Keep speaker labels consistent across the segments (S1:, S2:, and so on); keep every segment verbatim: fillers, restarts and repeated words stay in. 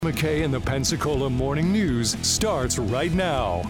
S1: McKay and the Pensacola Morning News starts right now.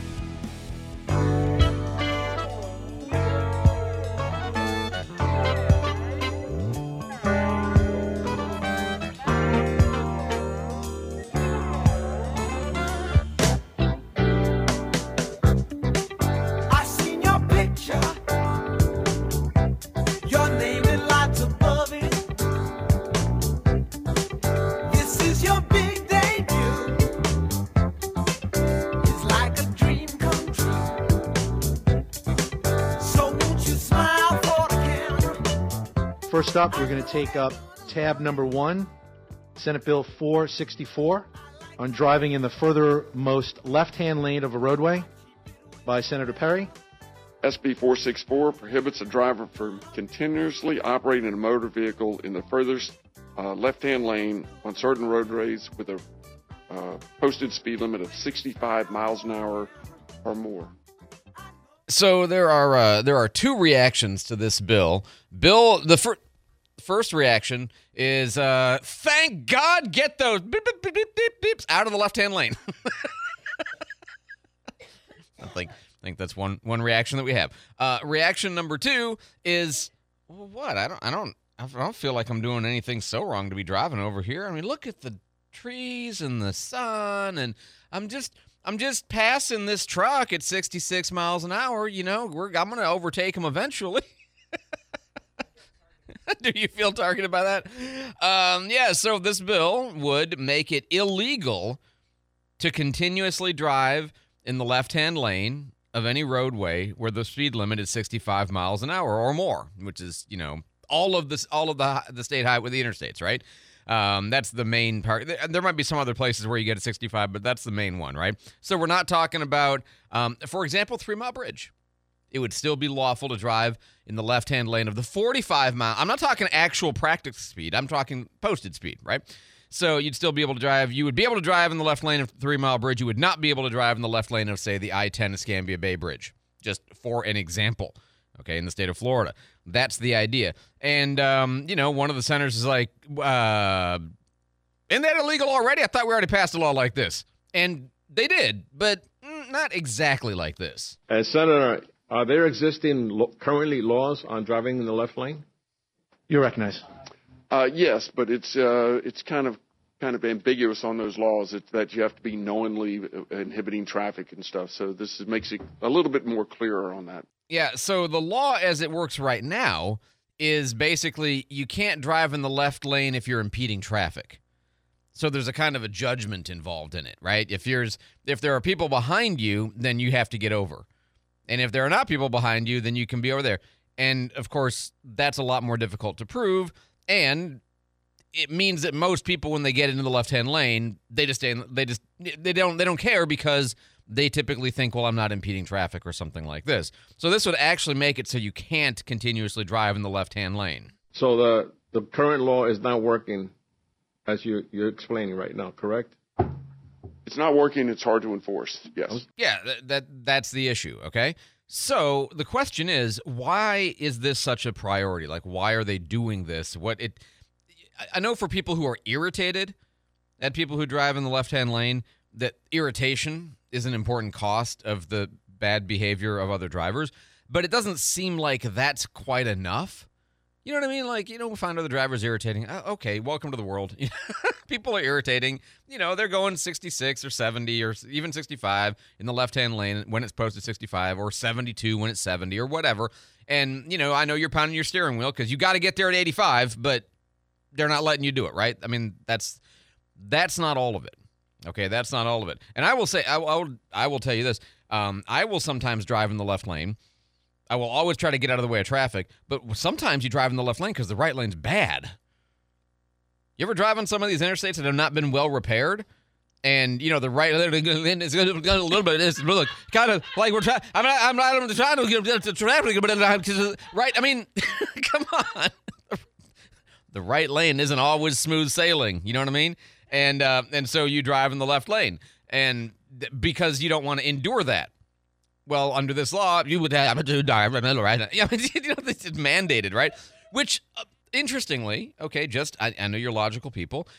S2: First up, we're going to take up tab number one, Senate Bill four sixty-four, on driving in the furthermost left-hand lane of a roadway, by Senator Perry.
S3: S B four sixty-four prohibits a driver from continuously operating a motor vehicle in the furthest uh, left-hand lane on certain roadways with a uh, posted speed limit of sixty-five miles an hour or more.
S4: So there are uh, there are two reactions to this bill. Bill, the fir- first reaction is, uh, thank God, get those beep, beep, beep, beep, beep, beeps out of the left-hand lane. I think I think that's one one reaction that we have. Uh, reaction number two is, well, what? I don't I don't I don't feel like I'm doing anything so wrong to be driving over here. I mean, look at the trees and the sun, and I'm just. I'm just passing this truck at sixty-six miles an hour. You know, we're, I'm going to overtake him eventually. Do you feel targeted by that? Um, yeah, so this bill would make it illegal to continuously drive in the left-hand lane of any roadway where the speed limit is sixty-five miles an hour or more, which is, you know, all of this, all of the the state highway, the interstates, right? Um, that's the main part. There might be some other places where you get a sixty-five, but that's the main one, right? So we're not talking about, um, for example, Three Mile Bridge. It would still be lawful to drive in the left-hand lane of the forty-five mile. I'm not talking actual practical speed. I'm talking posted speed, right? So you'd still be able to drive. You would be able to drive in the left lane of Three Mile Bridge. You would not be able to drive in the left lane of, say, the I ten Escambia Bay Bridge, just for an example. Okay, in the state of Florida. That's the idea. And, um, you know, one of the senators is like, uh, isn't that illegal already? I thought we already passed a law like this. And they did, but not exactly like this.
S5: Uh, Senator, are there existing lo- currently laws on driving in the left lane?
S2: You recognize.
S3: Uh, yes, but it's uh, it's kind of kind of ambiguous on those laws. It's that you have to be knowingly inhibiting traffic and stuff. So this is, makes it a little bit more clearer on that.
S4: Yeah, so the law as it works right now is basically you can't drive in the left lane if you're impeding traffic. So there's a kind of a judgment involved in it, right? If you're, if there are people behind you, then you have to get over. And if there are not people behind you, then you can be over there. And, of course, that's a lot more difficult to prove. And it means that most people, when they get into the left-hand lane, they just stay in, they just they don't they don't care because they typically think, well, I'm not impeding traffic or something like this. So this would actually make it so you can't continuously drive in the left-hand lane.
S5: So the, the current law is not working as you, you're explaining right now, correct?
S3: It's not working. It's hard to enforce, yes.
S4: Yeah, that, that that's the issue, okay? So the question is, why is this such a priority? Like, why are they doing this? What it? I know for people who are irritated at people who drive in the left-hand lane, that irritation is an important cost of the bad behavior of other drivers, but it doesn't seem like that's quite enough. You know what I mean? Like, you know, we find other drivers irritating. Oh, okay, welcome to the world. People are irritating. You know, they're going sixty-six or seventy or even sixty-five in the left-hand lane when it's posted sixty-five, or seventy-two when it's seventy or whatever. And, you know, I know you're pounding your steering wheel because you got to get there at eighty-five, but they're not letting you do it, right? I mean, that's that's not all of it. Okay, that's not all of it. And I will say, I, I, will, I will tell you this. Um, I will sometimes drive in the left lane. I will always try to get out of the way of traffic, but sometimes you drive in the left lane because the right lane's bad. You ever drive on some of these interstates that have not been well repaired? And, you know, the right lane is a little bit, it's look, kind of like we're trying, I'm not, I'm not trying to get to traffic, but right, I mean, come on. The right lane isn't always smooth sailing, you know what I mean? And uh, and so you drive in the left lane, and th- because you don't want to endure that. Well, under this law, you would have to drive in the middle, right? Yeah, you know, this is mandated, right? Which, uh, interestingly, okay, just I, I know you're logical people.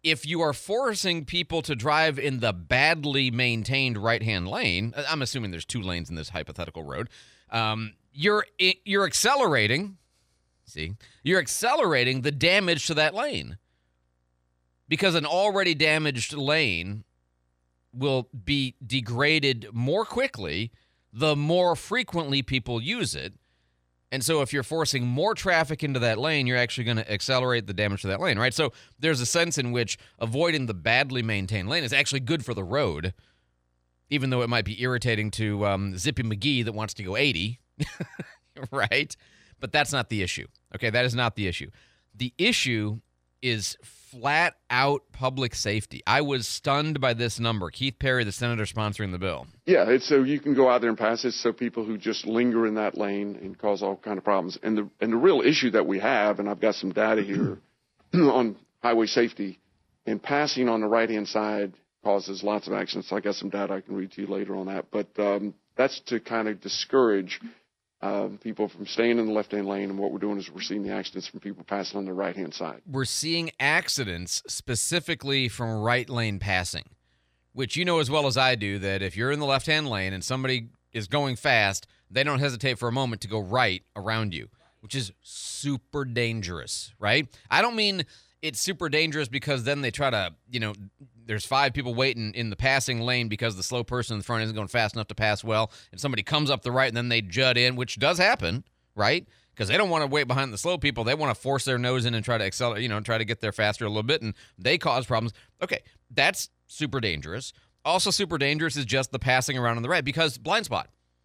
S4: if you are forcing people to drive in the badly maintained right-hand lane, I'm assuming there's two lanes in this hypothetical road, um, you're you're accelerating, see, you're accelerating the damage to that lane. Because an already damaged lane will be degraded more quickly the more frequently people use it. And so if you're forcing more traffic into that lane, you're actually going to accelerate the damage to that lane, right? So there's a sense in which avoiding the badly maintained lane is actually good for the road, even though it might be irritating to um, Zippy McGee that wants to go eighty, right? But that's not the issue, okay? That is not the issue. The issue is flat out public safety. I was stunned by this number. Keith Perry, the senator sponsoring the bill.
S3: Yeah, it's so you can go out there and pass it, so people who just linger in that lane and cause all kind of problems. And the and the real issue that we have, and I've got some data here on highway safety, and passing on the right-hand side causes lots of accidents. I got some data I can read to you later on that. But um, that's to kind of discourage Um, people from staying in the left-hand lane, and what we're doing is we're seeing the accidents from people passing on the right-hand side.
S4: We're seeing accidents specifically from right lane passing, which you know as well as I do that if you're in the left-hand lane and somebody is going fast, they don't hesitate for a moment to go right around you, which is super dangerous, right? I don't mean it's super dangerous because then they try to, you know, there's five people waiting in the passing lane because the slow person in the front isn't going fast enough to pass well, and somebody comes up the right and then they jut in, which does happen, right? Because they don't want to wait behind the slow people. They want to force their nose in and try to accelerate, you know, try to get there faster a little bit, and they cause problems. Okay, that's super dangerous. Also super dangerous is just the passing around on the right because blind spot.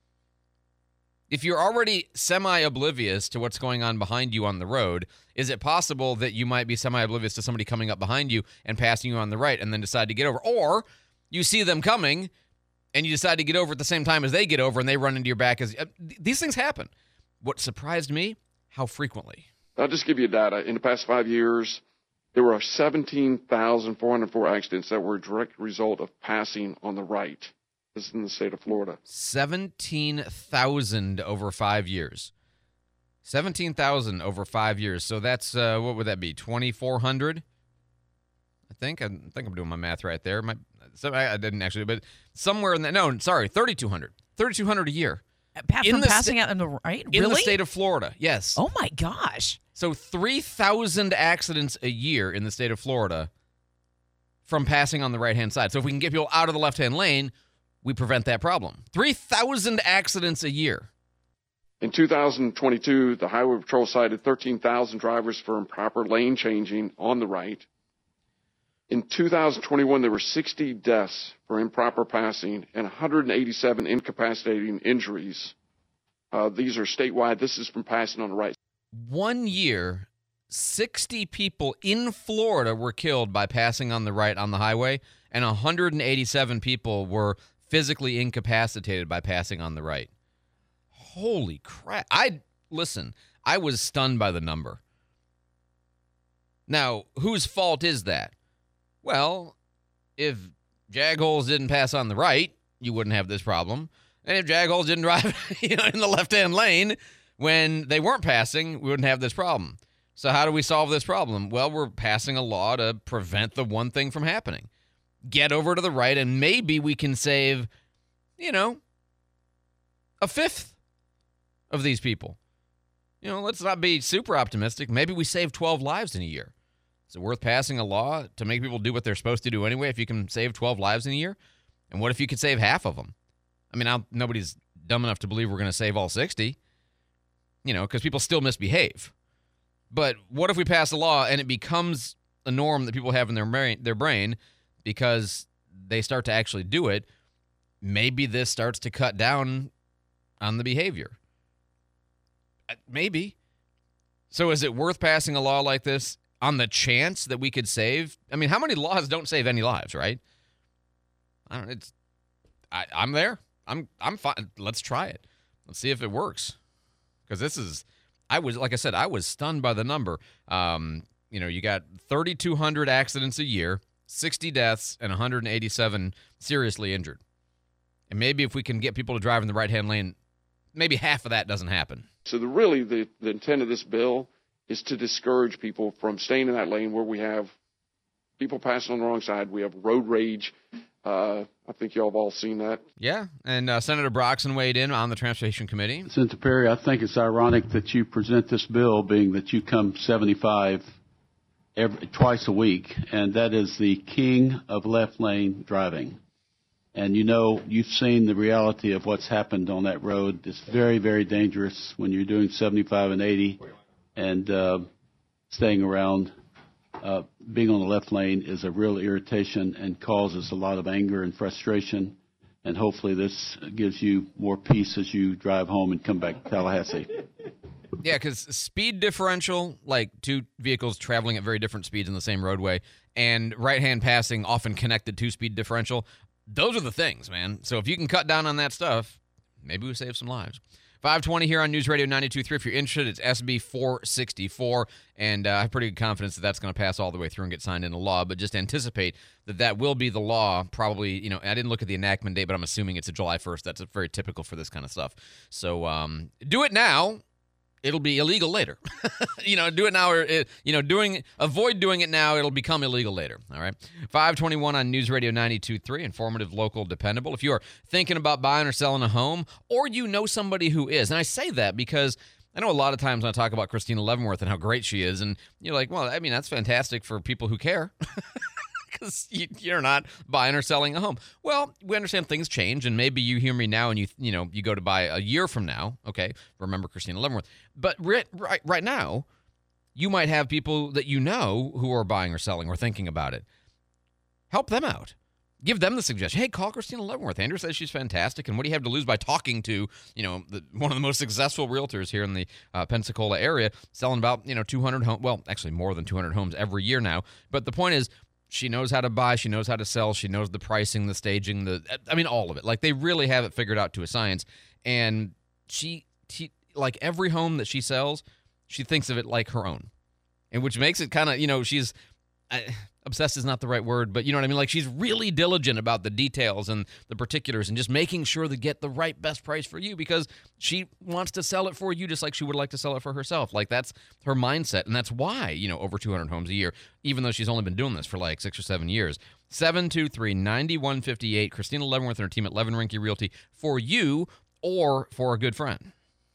S4: If you're already semi-oblivious to what's going on behind you on the road, is it possible that you might be semi-oblivious to somebody coming up behind you and passing you on the right and then decide to get over? Or you see them coming and you decide to get over at the same time as they get over and they run into your back. As uh, these things happen. What surprised me, how frequently.
S3: I'll just give you data. In the past five years, there were seventeen thousand four hundred four accidents that were a direct result of passing on the right. This is in the state of Florida.
S4: seventeen thousand over five years. seventeen thousand over five years. So that's, uh, what would that be, twenty-four hundred? I think. I think I'm doing my math right there. My, so I, I didn't actually, but somewhere in that, no, sorry, thirty-two hundred. thirty-two hundred a year.
S6: Pa-
S4: in
S6: from
S4: the
S6: passing
S4: sta-
S6: out in the right?
S4: In
S6: Really?
S4: the state of Florida, yes.
S6: Oh, my gosh.
S4: So three thousand accidents a year in the state of Florida from passing on the right-hand side. So if we can get people out of the left-hand lane, we prevent that problem. three thousand accidents a year.
S3: In two thousand twenty-two, the Highway Patrol cited thirteen thousand drivers for improper lane changing on the right. In two thousand twenty-one, there were sixty deaths for improper passing and one hundred eighty-seven incapacitating injuries. Uh, these are statewide. This is from passing on the right.
S4: One year, sixty people in Florida were killed by passing on the right on the highway, and one hundred eighty-seven people were physically incapacitated by passing on the right. Holy crap. I listen, I was stunned by the number. Now, whose fault is that? Well, if Jagholes didn't pass on the right, you wouldn't have this problem. And if Jagholes didn't drive you know, in the left-hand lane when they weren't passing, we wouldn't have this problem. So how do we solve this problem? Well, we're passing a law to prevent the one thing from happening. Get over to the right, and maybe we can save, you know, a fifth of these people. You know, let's not be super optimistic. Maybe we save twelve lives in a year. Is it worth passing a law to make people do what they're supposed to do anyway if you can save twelve lives in a year? And what if you could save half of them? I mean, I'll, nobody's dumb enough to believe we're going to save all sixty, you know, because people still misbehave. But what if we pass a law and it becomes a norm that people have in their brain, their brain because they start to actually do it? Maybe this starts to cut down on the behavior. Maybe. So is it worth passing a law like this on the chance that we could save? I mean, how many laws don't save any lives, right? I don't know. It's, I, I'm there. I'm I'm fine. Let's try it. Let's see if it works. Because this is, I was, like I said, I was stunned by the number. Um, you know, you got thirty-two hundred accidents a year, sixty deaths, and one hundred eighty-seven seriously injured. And maybe if we can get people to drive in the right-hand lane, maybe half of that doesn't happen.
S3: So the, really the, the intent of this bill is to discourage people from staying in that lane where we have people passing on the wrong side. We have road rage. Uh, I think y'all have all seen that.
S4: Yeah, and uh, Senator Broxson weighed in on the Transportation Committee.
S6: Senator Perry, I think it's ironic that you present this bill, being that you come seventy-five every, twice a week, and that is the king of left lane driving. And you know, you've seen the reality of what's happened on that road. It's very, very dangerous when you're doing seventy-five and eighty and uh, staying around. Uh, being on the left lane is a real irritation and causes a lot of anger and frustration. And hopefully this gives you more peace as you drive home and come back to Tallahassee.
S4: Yeah, because speed differential, like two vehicles traveling at very different speeds in the same roadway, and right-hand passing often connected to speed differential, those are the things, man. So if you can cut down on that stuff, maybe we save some lives. five twenty here on News Radio ninety-two point three. If you're interested, it's S B four sixty-four, and uh, I have pretty good confidence that that's going to pass all the way through and get signed into law, but just anticipate that that will be the law probably, you know, I didn't look at the enactment date, but I'm assuming it's a July first. That's very typical for this kind of stuff. So um, do it now. It'll be illegal later. you know, do it now, or, it, you know, doing avoid doing it now. It'll become illegal later. All right. five twenty-one on News Radio ninety-two point three, informative, local, dependable. If you are thinking about buying or selling a home, or you know somebody who is, and I say that because I know a lot of times when I talk about Christina Leavenworth and how great she is, and you're like, well, I mean, that's fantastic for people who care. Because you, you're not buying or selling a home. Well, we understand things change, and maybe you hear me now and you you know you go to buy a year from now. Okay, remember Christina Leavenworth. But right, right, right now, you might have people that you know who are buying or selling or thinking about it. Help them out. Give them the suggestion. Hey, call Christina Leavenworth. Andrew says she's fantastic, and what do you have to lose by talking to you know the, one of the most successful realtors here in the uh, Pensacola area, selling about you know two hundred homes. Well, actually more than two hundred homes every year now. But the point is, she knows how to buy, she knows how to sell, she knows the pricing, the staging, the I mean, all of it. Like, they really have it figured out to a science. And she, she like, every home that she sells, she thinks of it like her own. And which makes it kind of, you know, she's, I, obsessed is not the right word, but you know what I mean? Like, she's really diligent about the details and the particulars and just making sure to get the right best price for you, because she wants to sell it for you just like she would like to sell it for herself. Like, that's her mindset, and that's why, you know, over two hundred homes a year, even though she's only been doing this for like six or seven years. seven two three, nine one five eight, Christina Leavenworth and her team at Levin Rinke Realty, for you or for a good friend.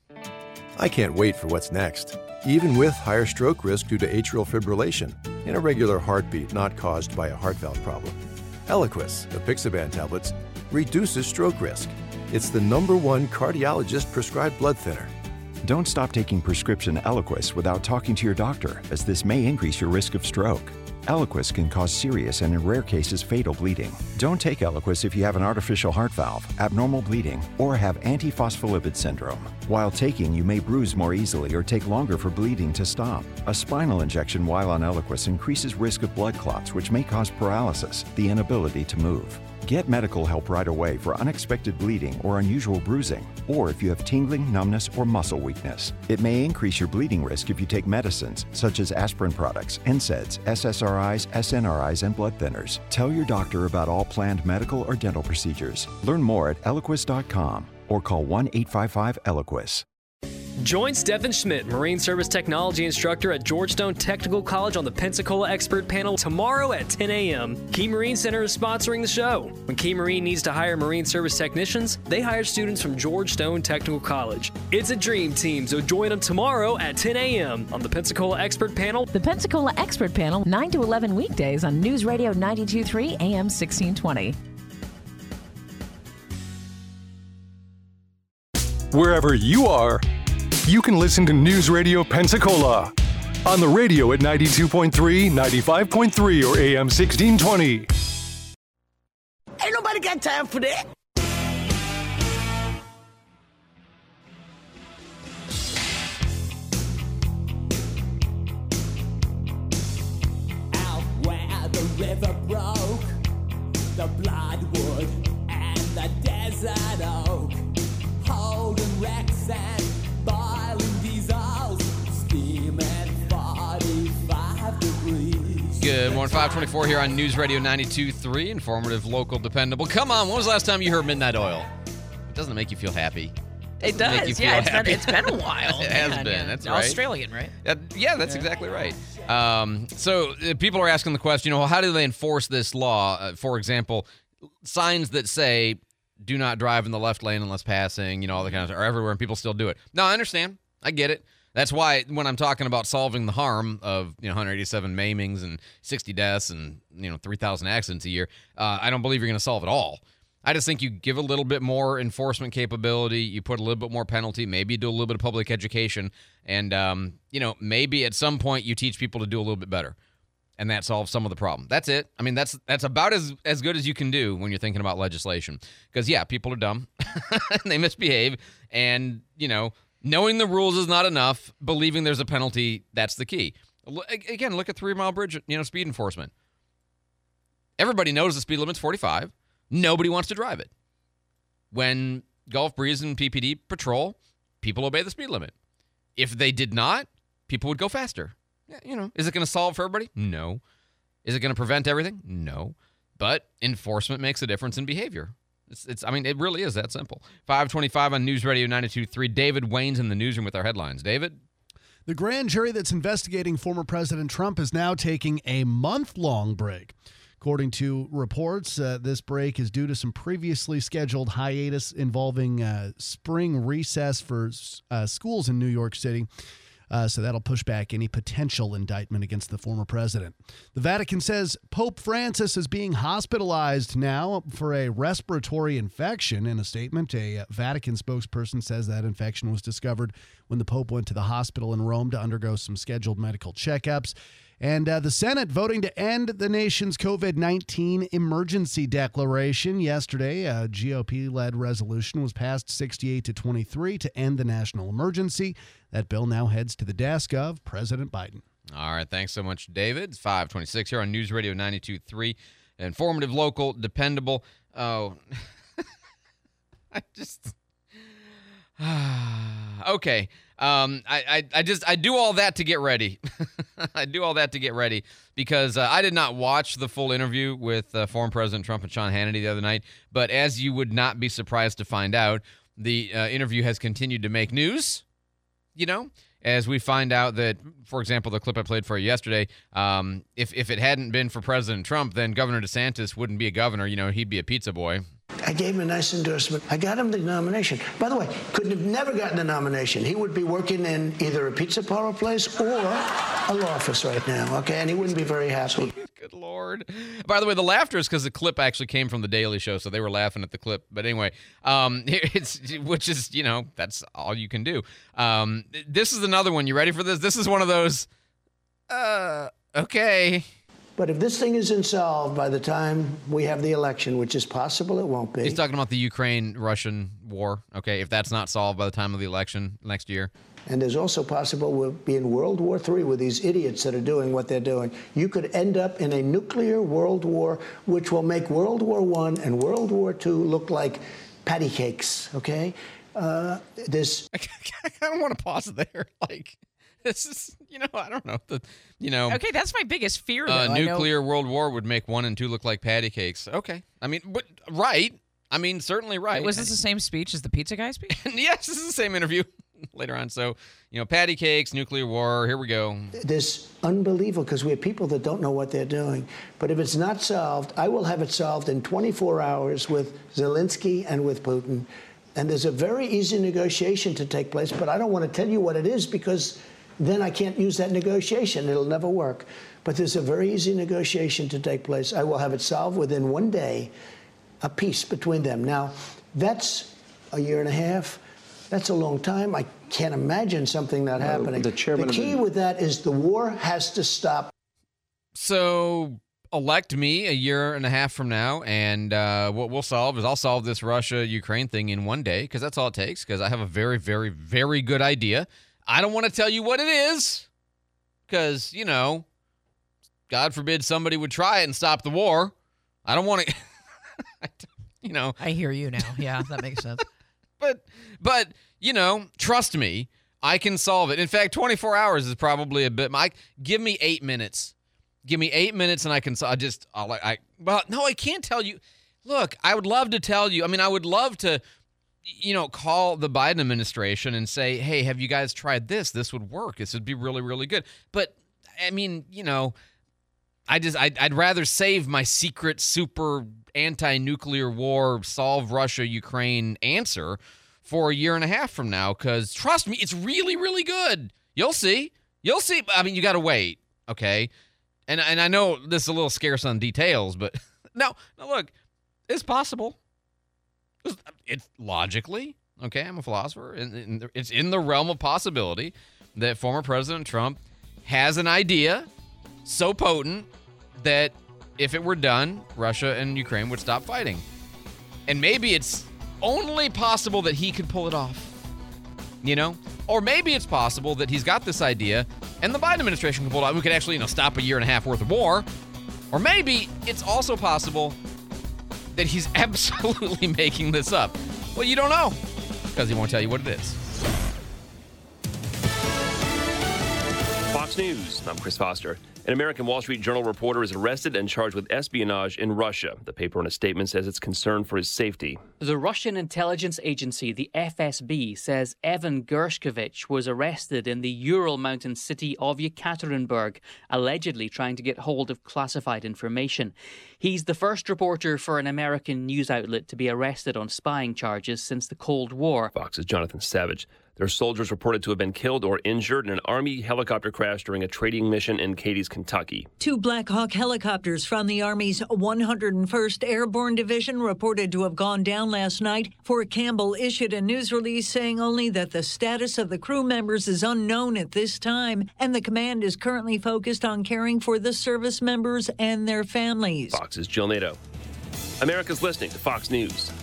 S7: I can't wait for what's next. Even with higher stroke risk due to atrial fibrillation, an irregular heartbeat not caused by a heart valve problem. Eliquis, the Apixaban tablets, reduces stroke risk. It's the number one cardiologist-prescribed blood thinner.
S8: Don't stop taking prescription Eliquis without talking to your doctor, as this may increase your risk of stroke. Eliquis can cause serious and, in rare cases, fatal bleeding. Don't take Eliquis if you have an artificial heart valve, abnormal bleeding, or have antiphospholipid syndrome. While taking, you may bruise more easily or take longer for bleeding to stop. A spinal injection while on Eliquis increases risk of blood clots, which may cause paralysis, the inability to move. Get medical help right away for unexpected bleeding or unusual bruising, or if you have tingling, numbness, or muscle weakness. It may increase your bleeding risk if you take medicines such as aspirin products, N SAIDs, S S R Is, S N R Is, and blood thinners. Tell your doctor about all planned medical or dental procedures. Learn more at eliquis dot com or call one eight five five Eliquis.
S9: Join Stephen Schmidt, Marine Service Technology Instructor at Georgetown Technical College, on the Pensacola Expert Panel tomorrow at ten a.m. Key Marine Center is sponsoring the show. When Key Marine needs to hire Marine Service technicians, they hire students from Georgetown Technical College. It's a dream team, so join them tomorrow at ten a.m. on the Pensacola Expert Panel.
S10: The Pensacola Expert Panel, nine to eleven weekdays on News Radio ninety-two point three A M sixteen twenty.
S1: Wherever you are, you can listen to News Radio Pensacola on the radio at ninety-two point three, ninety-five point three, or A M sixteen twenty.
S11: Ain't nobody got time for that.
S12: Out where the river broke, the bloodwood and the desert oak, holding wrecks and boiling diesels, steaming forty-five degrees.
S4: Good morning, five twenty-four here on News Radio ninety-two point three, informative, local, dependable. Come on, when was the last time you heard Midnight Oil? Doesn't it make you feel happy?
S13: It
S4: Make you
S13: does.
S4: feel
S13: Yeah, it's been,
S4: happy.
S13: it's been a while.
S4: It has
S13: man,
S4: been.
S13: yeah.
S4: That's right.
S13: Australian, right?
S4: Uh, yeah, that's
S13: Yeah.
S4: exactly right. Um, so uh, people are asking the question, well, how do they enforce this law? Uh, for example, signs that say, do not drive in the left lane unless passing, you know, all the kind of stuff are everywhere, and people still do it. No, I understand. I get it. That's why when I'm talking about solving the harm of, you know, one hundred eighty-seven maimings and sixty deaths and, you know, three thousand accidents a year, uh, I don't believe you're going to solve it all. I just think you give a little bit more enforcement capability, you put a little bit more penalty, maybe you do a little bit of public education, and, um, you know, maybe at some point you teach people to do a little bit better, and that solves some of the problem. That's it. I mean, that's that's about as, as good as you can do when you're thinking about legislation. Because, yeah, people are dumb, and they misbehave, and, you know, knowing the rules is not enough. Believing there's a penalty, that's the key. L- Again, look at three-mile bridge, you know, speed enforcement. Everybody knows the speed limit's forty-five. Nobody wants to drive it. When Gulf Breeze and P P D patrol, people obey the speed limit. If they did not, people would go faster. Yeah, you know, is it going to solve for everybody? No. Is it going to prevent everything? No. But enforcement makes a difference in behavior. It's, it's. I mean, it really is that simple. five twenty-five on News Radio ninety-two point three. David Wayne's in the newsroom with our headlines. David?
S14: The grand jury that's investigating former President Trump is now taking a month-long break. According to reports, uh, this break is due to some previously scheduled hiatus involving uh, spring recess for uh, schools in New York City. Uh, so that'll push back any potential indictment against the former president. The Vatican says Pope Francis is being hospitalized now for a respiratory infection. In a statement, a Vatican spokesperson says that infection was discovered when the Pope went to the hospital in Rome to undergo some scheduled medical checkups. And uh, the Senate voting to end the nation's COVID nineteen emergency declaration. Yesterday, a G O P-led resolution was passed sixty-eight to twenty-three to end the national emergency. That bill now heads to the desk of President Biden.
S4: All right, thanks so much, David. It's five twenty-six here on News Radio ninety-two point three. Informative, local, dependable. Oh, I just... okay. Um, I, I, I just I do all that to get ready. I do all that to get ready because uh, I did not watch the full interview with uh, former President Trump and Sean Hannity the other night. But as you would not be surprised to find out, the uh, interview has continued to make news. You know, as we find out that, for example, the clip I played for you yesterday, um, if if it hadn't been for President Trump, then Governor DeSantis wouldn't be a governor. You know, he'd be a pizza boy.
S15: I gave him a nice endorsement. I got him the nomination. By the way, couldn't have never gotten the nomination. He would be working in either a pizza parlor place or a law office right now, okay? And he wouldn't be very happy.
S4: Good Lord. By the way, the laughter is because the clip actually came from The Daily Show, so they were laughing at the clip. But anyway, um, it's which is, you know, that's all you can do. Um, this is another one. You ready for this? This is one of those, uh, okay.
S15: But if this thing isn't solved by the time we have the election, which is possible, it won't be.
S4: He's talking about the Ukraine-Russian war, okay, if that's not solved by the time of the election next year.
S15: And there's also possible we'll be in World War Three with these idiots that are doing what they're doing. You could end up in a nuclear world war, which will make World War One and World War Two look like patty cakes, okay? Uh, this...
S4: I kind of want to pause there, like... This is, you know, I don't know. The, you know.
S13: Okay, that's my biggest fear, though.
S4: Uh,
S13: I
S4: nuclear
S13: know.
S4: world war would make one and two look like patty cakes. Okay. I mean, but, right. I mean, certainly right.
S13: Was this the same speech as the pizza guy speech?
S4: Yes, this is the same interview later on. So, you know, patty cakes, nuclear war, here we go.
S15: This unbelievable, because we have people that don't know what they're doing. But if it's not solved, I will have it solved in twenty-four hours with Zelensky and with Putin. And there's a very easy negotiation to take place, but I don't want to tell you what it is because then I can't use that negotiation. It'll never work. But there's a very easy negotiation to take place. I will have it solved within one day, a peace between them. Now, that's a year and a half. That's a long time. I can't imagine something not happening.
S5: The chairman
S15: the key
S5: of the-
S15: with that is the war has to stop.
S4: So elect me a year and a half from now, and uh, what we'll solve is I'll solve this Russia-Ukraine thing in one day because that's all it takes because I have a very, very, very good idea. I don't want to tell you what it is because, you know, God forbid somebody would try it and stop the war. I don't want to, you know.
S13: I hear you now. Yeah, that makes sense.
S4: But, but you know, trust me, I can solve it. In fact, twenty-four hours is probably a bit. Mike, give me eight minutes. Give me eight minutes and I can, I just, I'll, I, well, no, I can't tell you. Look, I would love to tell you. I mean, I would love to you know, call the Biden administration and say, hey, have you guys tried this? This would work. This would be really, really good. But, I mean, you know, I just, I'd, I'd rather save my secret, super anti-nuclear war, solve Russia-Ukraine answer for a year and a half from now, because trust me, it's really, really good. You'll see. You'll see. I mean, you got to wait, okay? And and I know this is a little scarce on details, but no, no, look, it's possible. It's, it's logically, okay, I'm a philosopher, and, and it's in the realm of possibility that former President Trump has an idea so potent that if it were done, Russia and Ukraine would stop fighting. And maybe it's only possible that he could pull it off, you know? Or maybe it's possible that he's got this idea and the Biden administration can pull it off. We could actually, you know, stop a year and a half worth of war. Or maybe it's also possible that he's absolutely making this up. Well, you don't know because he won't tell you what it is.
S16: Fox News, I'm Chris Foster. An American Wall Street Journal reporter is arrested and charged with espionage in Russia. The paper in a statement says it's concerned for his safety.
S17: The Russian intelligence agency, the F S B, says Evan Gershkovich was arrested in the Ural mountain city of Yekaterinburg, allegedly trying to get hold of classified information. He's the first reporter for an American news outlet to be arrested on spying charges since the Cold War.
S16: Fox's Jonathan Savage. There are soldiers reported to have been killed or injured in an Army helicopter crash during a trading mission in Cadiz, Kentucky.
S18: Two Black Hawk helicopters from the Army's one hundred first Airborne Division reported to have gone down last night. Fort Campbell issued a news release saying only that the status of the crew members is unknown at this time, and the command is currently focused on caring for the service members and their families.
S16: Fox's Jill Nato. America's listening to Fox News.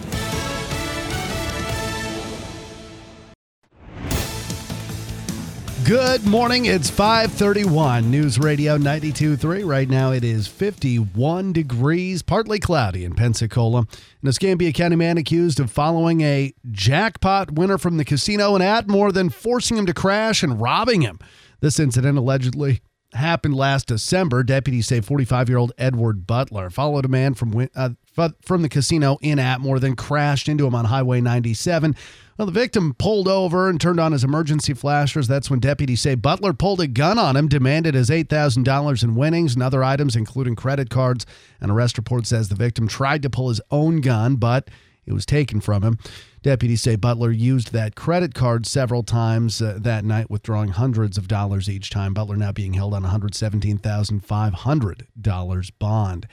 S14: Good morning. It's five thirty-one. News Radio ninety-two point three. Right now it is fifty-one degrees, partly cloudy in Pensacola. An Escambia County man accused of following a jackpot winner from the casino in Atmore, then forcing him to crash and robbing him. This incident allegedly happened last December. Deputies say forty-five-year-old Edward Butler followed a man from uh, from the casino in Atmore, then crashed into him on Highway ninety-seven. Well, the victim pulled over and turned on his emergency flashers. That's when deputies say Butler pulled a gun on him, demanded his eight thousand dollars in winnings and other items, including credit cards. An arrest report says the victim tried to pull his own gun, but it was taken from him. Deputies say Butler used that credit card several times uh, that night, withdrawing hundreds of dollars each time. Butler now being held on a one hundred seventeen thousand five hundred dollars bond.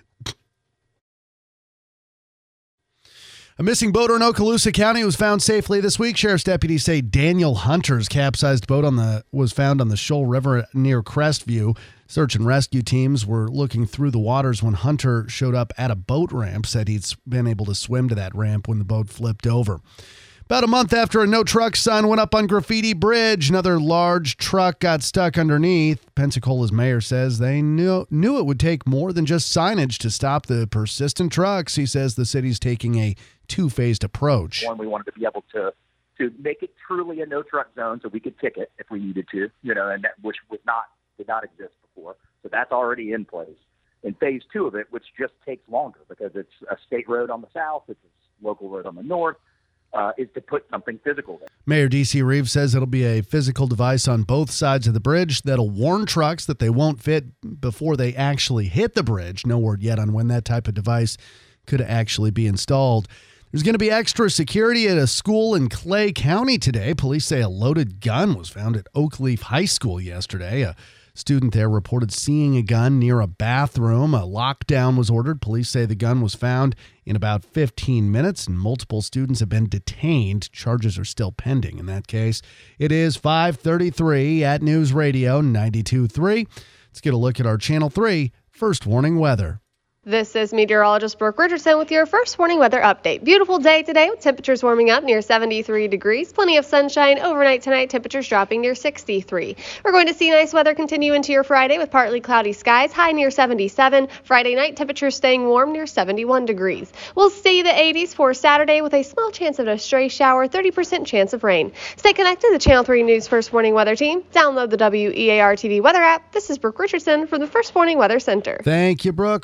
S14: A missing boater in Okaloosa County was found safely this week. Sheriff's deputies say Daniel Hunter's capsized boat on the was found on the Shoal River near Crestview. Search and rescue teams were looking through the waters when Hunter showed up at a boat ramp. Said he'd been able to swim to that ramp when the boat flipped over. About a month after a no truck sign went up on Graffiti Bridge, another large truck got stuck underneath. Pensacola's mayor says they knew knew it would take more than just signage to stop the persistent trucks. He says the city's taking a two-phased approach.
S19: One, we wanted to be able to to make it truly a no truck zone, so we could ticket if we needed to, you know, and that, which would not did not exist before. So that's already in place. In phase two of it, which just takes longer because it's a state road on the south, it's a local road on the north, uh, is to put something physical there.
S14: Mayor D C. Reeves says it'll be a physical device on both sides of the bridge that'll warn trucks that they won't fit before they actually hit the bridge. No word yet on when that type of device could actually be installed. There's going to be extra security at a school in Clay County today. Police say a loaded gun was found at Oakleaf High School yesterday. A student there reported seeing a gun near a bathroom. A lockdown was ordered. Police say the gun was found in about fifteen minutes, and multiple students have been detained. Charges are still pending in that case. It is five thirty-three at News Radio ninety-two point three. Let's get a look at our Channel three First Warning Weather.
S20: This is meteorologist Brooke Richardson with your first warning weather update. Beautiful day today with temperatures warming up near seventy-three degrees. Plenty of sunshine overnight tonight, temperatures dropping near sixty-three. We're going to see nice weather continue into your Friday with partly cloudy skies, high near seventy-seven. Friday night, temperatures staying warm near seventy-one degrees. We'll stay the eighties for Saturday with a small chance of a stray shower, thirty percent chance of rain. Stay connected to the Channel three News First Warning Weather Team. Download the W E A R T V weather app. This is Brooke Richardson from the First Warning Weather Center.
S14: Thank you, Brooke. Right now,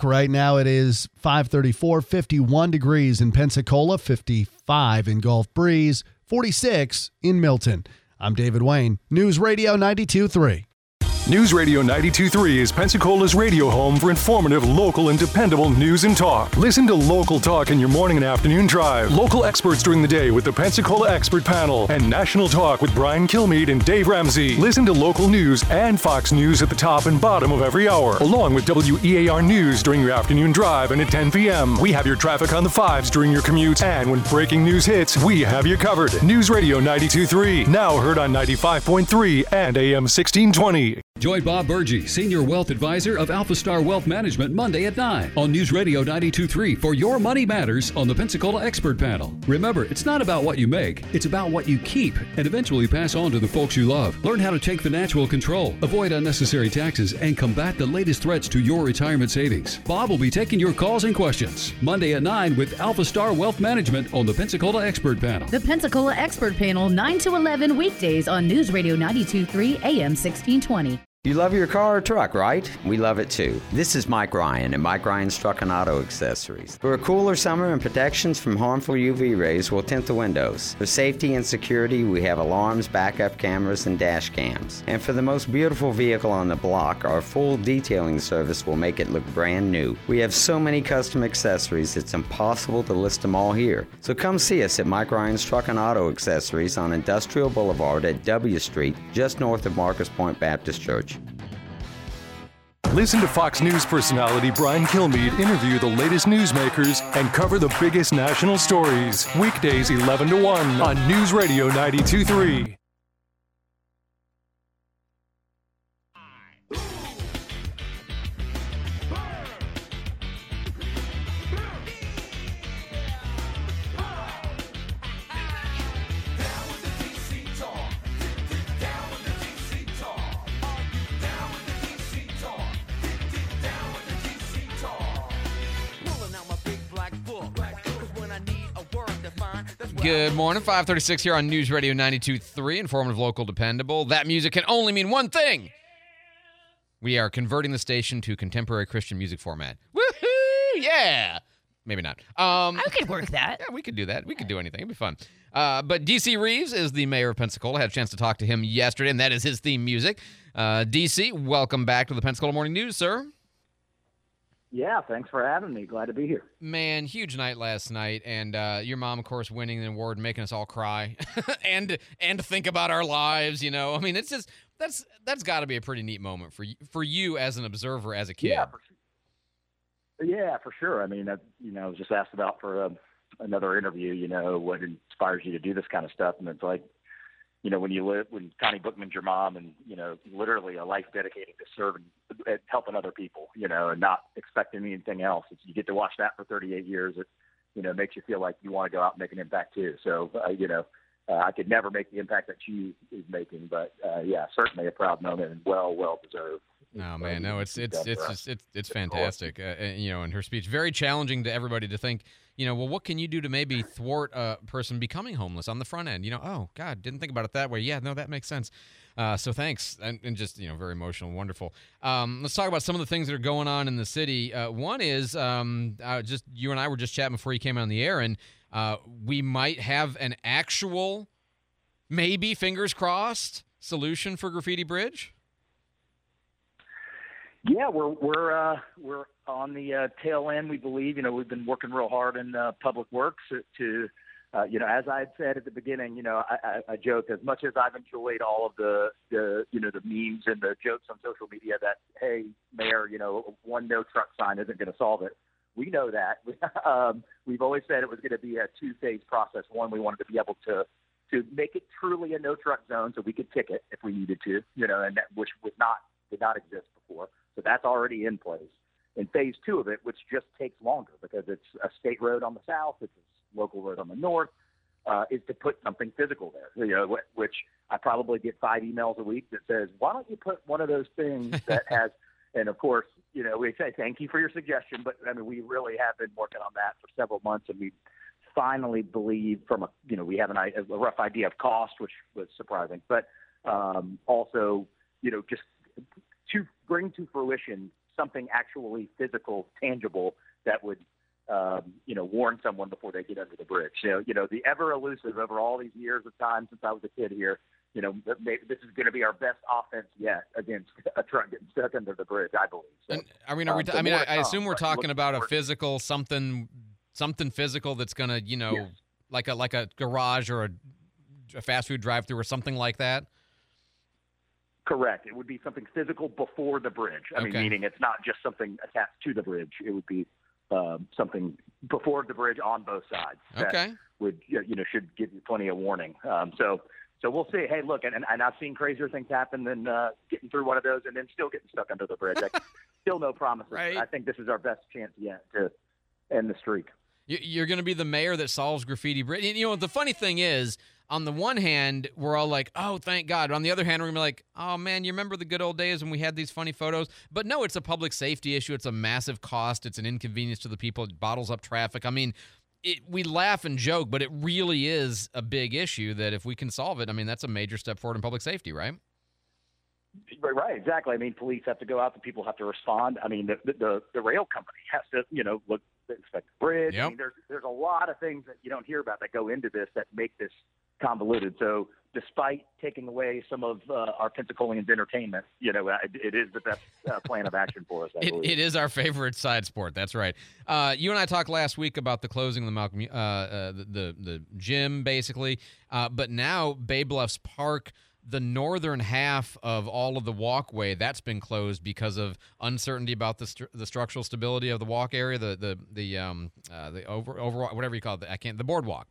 S14: now it is five thirty-four, fifty-one degrees in Pensacola, fifty-five in Gulf Breeze, forty-six in Milton. I'm David Wayne, News Radio ninety-two point three.
S1: News Radio ninety-two point three is Pensacola's radio home for informative, local, and dependable news and talk. Listen to local talk in your morning and afternoon drive. Local experts during the day with the Pensacola Expert Panel. And national talk with Brian Kilmeade and Dave Ramsey. Listen to local news and Fox News at the top and bottom of every hour. Along with W E A R News during your afternoon drive and at ten p.m. We have your traffic on the fives during your commute. And when breaking news hits, we have you covered. News Radio ninety-two point three. Now heard on ninety-five point three and A M sixteen twenty.
S21: Join Bob Burgee, Senior Wealth Advisor of Alpha Star Wealth Management, Monday at nine on News Radio ninety-two point three for Your Money Matters on the Pensacola Expert Panel. Remember, it's not about what you make, it's about what you keep and eventually pass on to the folks you love. Learn how to take financial control, avoid unnecessary taxes, and combat the latest threats to your retirement savings. Bob will be taking your calls and questions Monday at nine with Alpha Star Wealth Management on the Pensacola Expert Panel.
S22: The Pensacola Expert Panel, nine to eleven weekdays on News Radio ninety-two point three A M sixteen twenty.
S23: You love your car or truck, right? We love it too. This is Mike Ryan at Mike Ryan's Truck and Auto Accessories. For a cooler summer and protections from harmful U V rays, we'll tint the windows. For safety and security, we have alarms, backup cameras, and dash cams. And for the most beautiful vehicle on the block, our full detailing service will make it look brand new. We have so many custom accessories, it's impossible to list them all here. So come see us at Mike Ryan's Truck and Auto Accessories on Industrial Boulevard at W Street, just north of Marcus Point Baptist Church.
S1: Listen to Fox News personality Brian Kilmeade interview the latest newsmakers and cover the biggest national stories. Weekdays eleven to one on News Radio ninety-two point three.
S4: Good morning, five thirty-six here on News Radio ninety-two point three, informative, local, dependable. That music can only mean one thing. We are converting the station to contemporary Christian music format. Woohoo! Yeah! Maybe not. Um,
S13: I could work that.
S4: Yeah, we could do that. We could do anything. It'd be fun. Uh, but D C Reeves is the mayor of Pensacola. I had a chance to talk to him yesterday, and that is his theme music. Uh, D C, welcome back to the Pensacola Morning News, sir.
S24: Yeah, thanks for having me. Glad to be here.
S4: Man, huge night last night, and uh, your mom, of course, winning the award and making us all cry and and think about our lives. You know, I mean, it's just that's that's got to be a pretty neat moment for you, for you as an observer, as a kid.
S24: Yeah, for sure. Yeah, for sure. I mean, I, you know, I was just asked about for a, another interview. You know, what inspires you to do this kind of stuff, and it's like, you know, when you live, when Connie Bookman's your mom, and you know, literally a life dedicated to serving, helping other people, you know, and not expecting anything else. It's, you get to watch that for thirty-eight years. It, you know, makes you feel like you want to go out and make an impact too. So, uh, you know, uh, I could never make the impact that she is making, but uh, yeah, certainly a proud moment and well, well deserved.
S4: Oh man, no, it's it's it's just it's it's fantastic. Uh, you know, and her speech very challenging to everybody to think. You know, well, what can you do to maybe thwart a person becoming homeless on the front end? You know, oh God, didn't think about it that way. Yeah, no, that makes sense. Uh, so thanks, and, and just you know, very emotional, wonderful. Um, let's talk about some of the things that are going on in the city. Uh, one is um, uh, just you and I were just chatting before you came on the air, and uh, we might have an actual, maybe fingers crossed, solution for Graffiti Bridge.
S24: Yeah, we're we're uh, we're on the uh, tail end. We believe, you know, we've been working real hard in uh, Public Works to, to uh, you know, as I had said at the beginning, you know, I, I, I joked as much as I've enjoyed all of the, the, you know, the memes and the jokes on social media that, hey, Mayor, you know, one no truck sign isn't going to solve it. We know that. um, we've always said it was going to be a two-phase process. One, we wanted to be able to to make it truly a no truck zone, so we could ticket if we needed to, you know, and that, which was not did not exist before. So that's already in place. In phase two of it, which just takes longer because it's a state road on the south, it's a local road on the north, uh, is to put something physical there. You know, which I probably get five emails a week that says, "Why don't you put one of those things that has?" And of course, you know, we say thank you for your suggestion, but I mean, we really have been working on that for several months, and we finally believe from a, you know, we have an, a rough idea of cost, which was surprising, but um, also, you know, just to bring to fruition
S19: something actually physical, tangible that would, um, you know, warn someone before they get under the bridge. So, you know, the ever elusive over all these years of time since I was a kid here, you know, maybe this is going to be our best offense yet against a truck getting stuck under the bridge, I believe. So,
S4: And, I mean, are we
S19: um,
S4: t-
S19: so
S4: I mean,
S19: more
S4: I,
S19: to
S4: I
S19: come,
S4: assume we're
S19: but
S4: talking
S19: looking
S4: about a
S19: forward-
S4: physical something, something physical that's gonna, you know,
S19: Yes.
S4: like a like a garage or a, a fast food drive-through or something like that.
S19: Correct. It would be something physical before the bridge. I mean,
S4: Okay.
S19: meaning it's not just something attached to the bridge. It would be um, something before the bridge on both sides. that
S4: Okay.
S19: Would you know should give you plenty of warning. Um, so so we'll see. Hey, look, and, and I've seen crazier things happen than uh, getting through one of those and then still getting stuck under the bridge. Like, still no promises.
S4: Right.
S19: I think this is our best chance yet to end the streak.
S4: You- You're going to be the mayor that solves graffiti bridge. You know, the funny thing is, on the one hand, we're all like, oh, thank God. On the other hand, we're going to be like, oh, man, you remember the good old days when we had these funny photos? But no, it's a public safety issue. It's a massive cost. It's an inconvenience to the people. It bottles up traffic. I mean, it, we laugh and joke, but it really is a big issue that if we can solve it, I mean, that's a major step forward in public safety, right?
S19: Right, right, exactly. I mean, police have to go out. The people have to respond. I mean, the the, the rail company has to, you know, look, inspect the bridge.
S4: Yep.
S19: I mean, there's there's a lot of things that you don't hear about that go into this that make this convoluted. So, despite taking away some of uh, our Pensacolians' entertainment, you know, it, it is the best uh, plan of action for us. I
S4: It,
S19: believe.
S4: it is our favorite side sport. That's right. Uh, you and I talked last week about the closing of the Malcolm, uh, uh, the, the the gym, basically. Uh, but now Bay Bluffs Park, the northern half of all of the walkway, that's been closed because of uncertainty about the stru- the structural stability of the walk area, the the the um uh, the over over whatever you call it. I can't the boardwalk.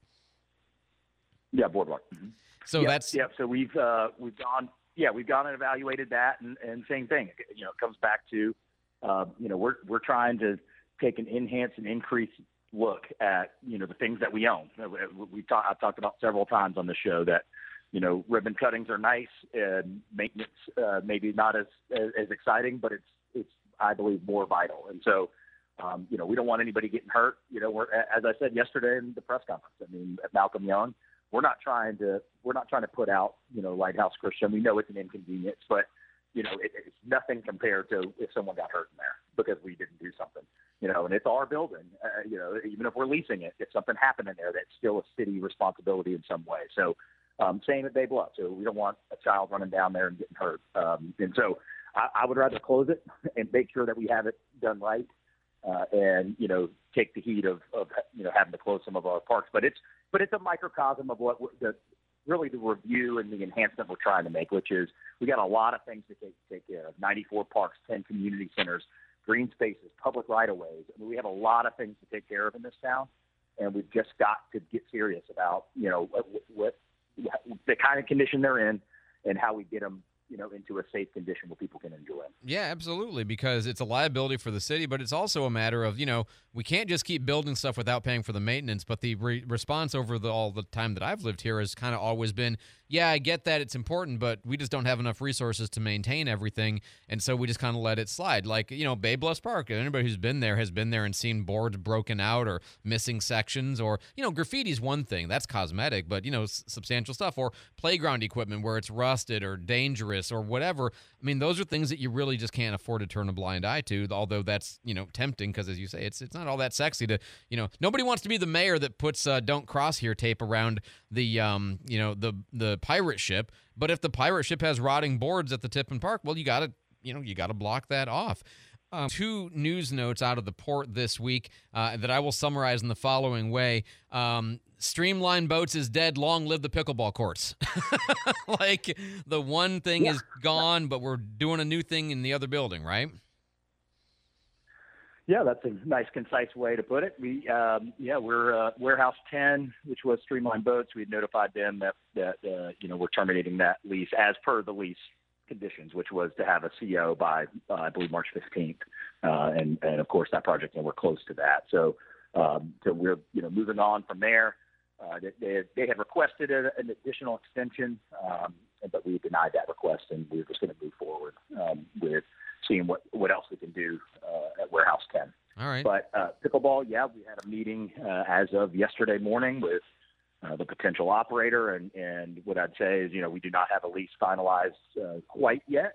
S19: Yeah, boardwalk. Mm-hmm.
S4: So
S19: Yep,
S4: that's
S19: yep. So we've uh, we've gone yeah we've gone and evaluated that, and, and same thing. You know, it comes back to uh, you know we're we're trying to take an enhanced and increased look at you know the things that we own. We, we talk, I've talked about several times on the show that you know ribbon cuttings are nice and maintenance uh, maybe not as, as as exciting, but it's it's I believe more vital. And so um, you know we don't want anybody getting hurt. You know, we're as I said yesterday in the press conference. I mean, at Malcolm Young. We're not trying to we're not trying to put out you know Lighthouse Christian. We know it's an inconvenience, but you know it, it's nothing compared to if someone got hurt in there because we didn't do something. You know, and it's our building. Uh, you know, even if we're leasing it, if something happened in there, that's still a city responsibility in some way. So, um, same at Bay Bluff. So we don't want a child running down there and getting hurt. Um, and so I, I would rather close it and make sure that we have it done right. Uh, and you know, take the heat of, of you know having to close some of our parks, but it's but it's a microcosm of what we're- the really the review and the enhancement we're trying to make, which is we got a lot of things to take take care of: ninety-four parks, ten community centers, green spaces, public right of ways. I mean, we have a lot of things to take care of in this town, and we've just got to get serious about you know what, what the kind of condition they're in and how we get them you know into a safe condition where people can enjoy them.
S4: Yeah, absolutely, because it's a liability for the city, but it's also a matter of, you know, we can't just keep building stuff without paying for the maintenance, but the re- response over the, all the time that I've lived here has kind of always been, yeah, I get that it's important, but we just don't have enough resources to maintain everything, and so we just kind of let it slide. Like, you know, Bay Bluffs Park, anybody who's been there has been there and seen boards broken out or missing sections, or, you know, graffiti's one thing, that's cosmetic, but, you know, s- substantial stuff, or playground equipment where it's rusted or dangerous or whatever. I mean, those are things that you really just can't afford to turn a blind eye to, although that's, you know, tempting because, as you say, it's it's not all that sexy to, you know, nobody wants to be the mayor that puts uh, "Don't Cross Here" tape around the, um, you know, the the pirate ship. But if the pirate ship has rotting boards at the tip and park, well, you got to, you know, you got to block that off. Um, two news notes out of the port this week uh, that I will summarize in the following way. Um, Streamline Boats is dead. Long live the pickleball courts. Like, the one thing
S19: Yeah.
S4: is gone, but we're doing a new thing in the other building, right?
S19: Yeah, that's a nice, concise way to put it. We, um, yeah, we're uh, Warehouse ten, which was Streamline Boats. We had notified them that that uh, you know we're terminating that lease as per the lease conditions, which was to have a C O by uh, I believe March fifteenth, uh, and and of course that project, and we're close to that. So, um, so we're you know moving on from there. Uh, they, they they had requested a, an additional extension, um, but we denied that request, and we we're just going to move forward um, with seeing what, what else we can do uh, at Warehouse ten.
S4: All right.
S19: But uh, pickleball, yeah, we had a meeting uh, as of yesterday morning with uh, the potential operator, and, and what I'd say is, you know, we do not have a lease finalized uh, quite yet,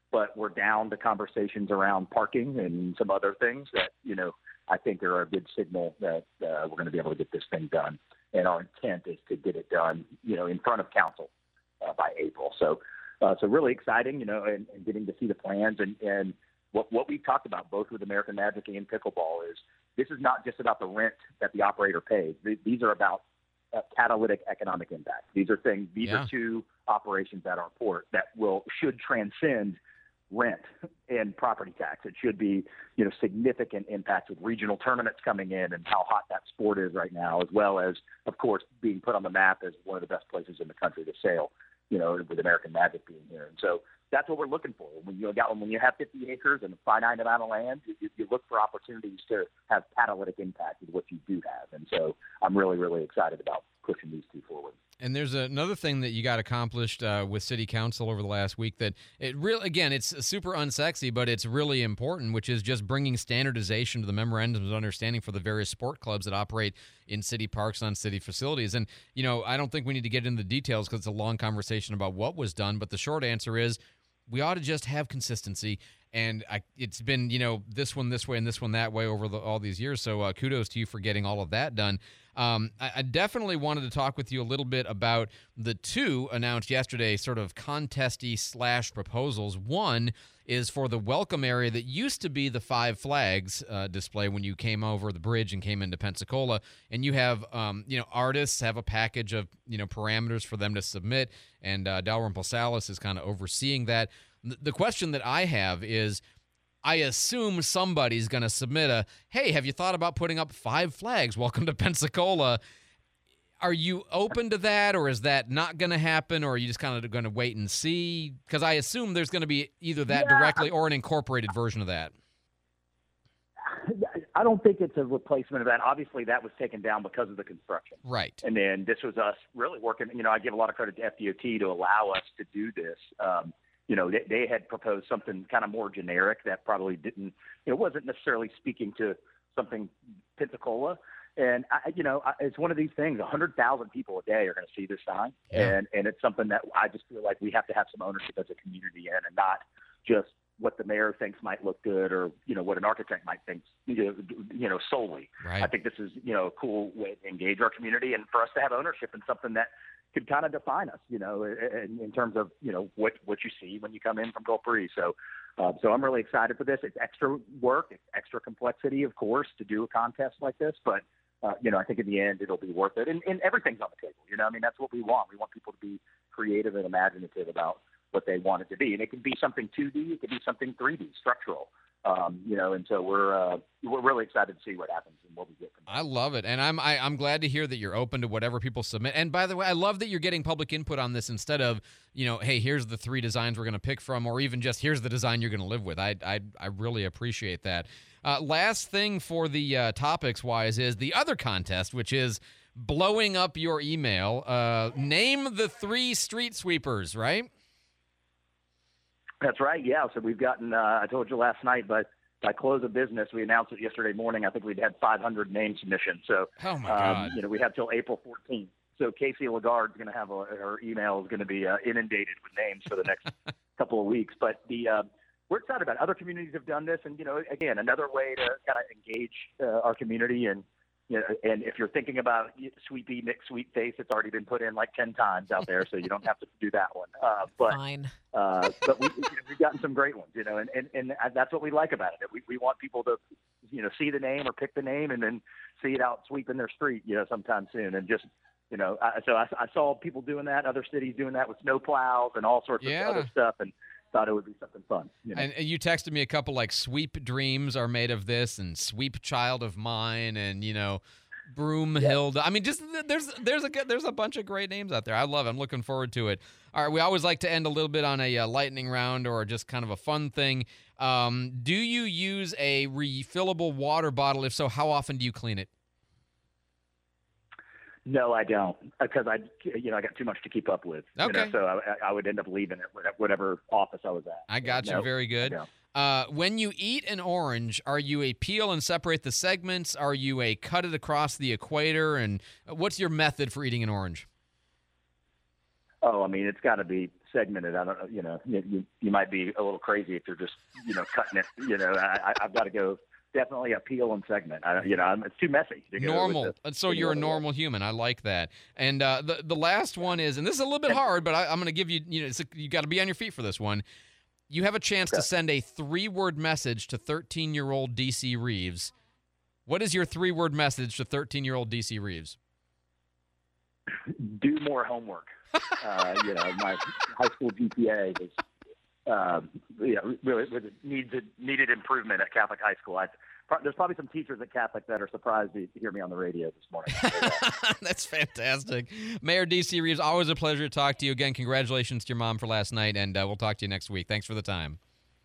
S24: but we're down to conversations around parking and some other things that, you know, I think are a good signal that uh, we're going to be able to get this thing done. And our intent is to get it done, you know, in front of council uh, by April. So, uh, so really exciting, you know, and, and getting to see the plans. And, and what, what we've talked about both with American Magic and pickleball is this is not just about the rent that the operator pays. These are about uh, catalytic economic impact. These are things, these
S4: Yeah.
S24: are two operations at our port that will, should transcend rent and property tax. It should be, you know, significant impacts with regional tournaments coming in and how hot that sport is right now, as well as, of course, being put on the map as one of the best places in the country to sail, you know, with American Magic being here. And so that's what we're looking for. When you got when you have fifty acres and a finite amount of land, you, you look for opportunities to have catalytic impact with what you do have. And so I'm really, really excited about pushing these two forward.
S4: And there's another thing that you got accomplished uh, with City Council over the last week that it really, again, it's super unsexy, but it's really important, which is just bringing standardization to the memorandums of understanding for the various sport clubs that operate in city parks and on city facilities. And, you know, I don't think we need to get into the details because it's a long conversation about what was done, but the short answer is we ought to just have consistency. And I, it's been, you know, this one this way and this one that way over the, all these years. So uh, kudos to you for getting all of that done. Um, I, I definitely wanted to talk with you a little bit about the two announced yesterday sort of contesty slash proposals. One is for the welcome area that used to be the Five Flags uh, display when you came over the bridge and came into Pensacola. And you have, um, you know, artists have a package of, you know, parameters for them to submit. And uh, Dalrymple Salas is kind of overseeing that. The question that I have is, I assume somebody's going to submit a, hey, have you thought about putting up Five Flags? Welcome to Pensacola. Are you open to that, or is that not going to happen, or are you just kind of going to wait and see? Because I assume there's going to be either that
S24: Yeah.
S4: directly or an incorporated version of that.
S24: I don't think it's a replacement of that. Obviously, that was taken down because of the construction.
S4: Right.
S24: And then this was us really working. You know, I give a lot of credit to F D O T to allow us to do this. Um, you know, they, they had proposed something kind of more generic that probably didn't, it wasn't necessarily speaking to something Pensacola. And, I, you know, I, it's one of these things, one hundred thousand people a day are going to see this sign.
S4: Yeah.
S24: And, and it's something that I just feel like we have to have some ownership as a community in, and not just what the mayor thinks might look good, or, you know, what an architect might think, you know, you know solely.
S4: Right.
S24: I think this is, you know, a cool way to engage our community and for us to have ownership in something that could kind of define us, you know, in, in terms of, you know, what, what you see when you come in from Gulf Breeze. So, uh, so I'm really excited for this. It's extra work. It's extra complexity, of course, to do a contest like this, but, uh, you know, I think in the end it'll be worth it. And, and everything's on the table, you know, I mean, that's what we want. We want people to be creative and imaginative about what they want it to be. And it can be something two D, it can be something three D, structural. Um, you know, and so we're uh, we're really excited to see what happens and what we get from
S4: I love it, and I'm I, I'm glad to hear that you're open to whatever people submit. And by the way, I love that you're getting public input on this instead of, you know, hey, here's the three designs we're going to pick from, or even just here's the design you're going to live with. I I, I really appreciate that. Uh, last thing for the uh, topics wise is the other contest, which is blowing up your email. Uh, name the three street sweepers, right?
S24: That's right. Yeah. So we've gotten, uh, I told you last night, but by close of business, we announced it yesterday morning. I think we'd had five hundred name submissions. So,
S4: oh my
S24: um,
S4: God.
S24: you know, we have till April fourteenth. So Casey Lagarde is going to have a, her email is going to be uh, inundated with names for the next couple of weeks. But the, uh, we're excited about it. Other communities have done this. And, you know, again, another way to kind of engage uh, our community. And, you know, and if you're thinking about Sweepy Nick Sweetface, it's already been put in like ten times out there, so you don't have to do that one. Uh, but
S13: Fine.
S24: uh, but we, you know, we've gotten some great ones, you know, and, and, and that's what we like about it. We we want people to, you know, see the name or pick the name and then see it out sweeping their street, you know, sometime soon. And just, you know, I, so I, I saw people doing that, other cities doing that with snow plows and all sorts
S4: Yeah.
S24: of other stuff, and thought it would be something fun. You know?
S4: And, and you texted me a couple like Sweep Dreams are made of this, and Sweep Child of Mine, and, you know, Broomhilda. I mean, just there's there's a there's a bunch of great names out there. I love it. I'm looking forward to it. All right, we always like to end a little bit on a uh, lightning round or just kind of a fun thing. Um, do you use a refillable water bottle? If so, how often do you clean it?
S24: No, I don't, because I, you know, I got too much to keep up with. You
S4: Okay.
S24: know, so I, I would end up leaving it whatever office I was at.
S4: I got you.
S24: No,
S4: Very good.
S24: I don't.
S4: Uh, when you eat an orange, are you a peel and separate the segments? Are you a cut it across the equator? And what's your method for eating an orange?
S24: Oh, I mean, it's got to be segmented. I don't know, you know, you, you, you might be a little crazy if you're just, you know, cutting it. You know, I, I've got to go definitely appeal and segment. I, you know, I'm, it's too messy. To go
S4: Normal.
S24: with
S4: And
S24: the,
S4: so you're a normal human. I like that. And uh, the the last one is, and this is a little bit hard, but I, I'm going to give you, you know, it's a, you got to be on your feet for this one. You have a chance okay. to send a three-word message to thirteen-year-old D C Reeves. What is your three-word message to thirteen-year-old D C Reeves?
S24: Do more homework. uh, you know, my high school G P A was, uh, you know, really, really needed needed improvement at Catholic high school. I, there's probably some teachers at Catholic that are surprised to hear me on the radio this morning.
S4: That's fantastic. Mayor D C Reeves, always a pleasure to talk to you. Again, congratulations to your mom for last night, and uh, we'll talk to you next week. Thanks for the time.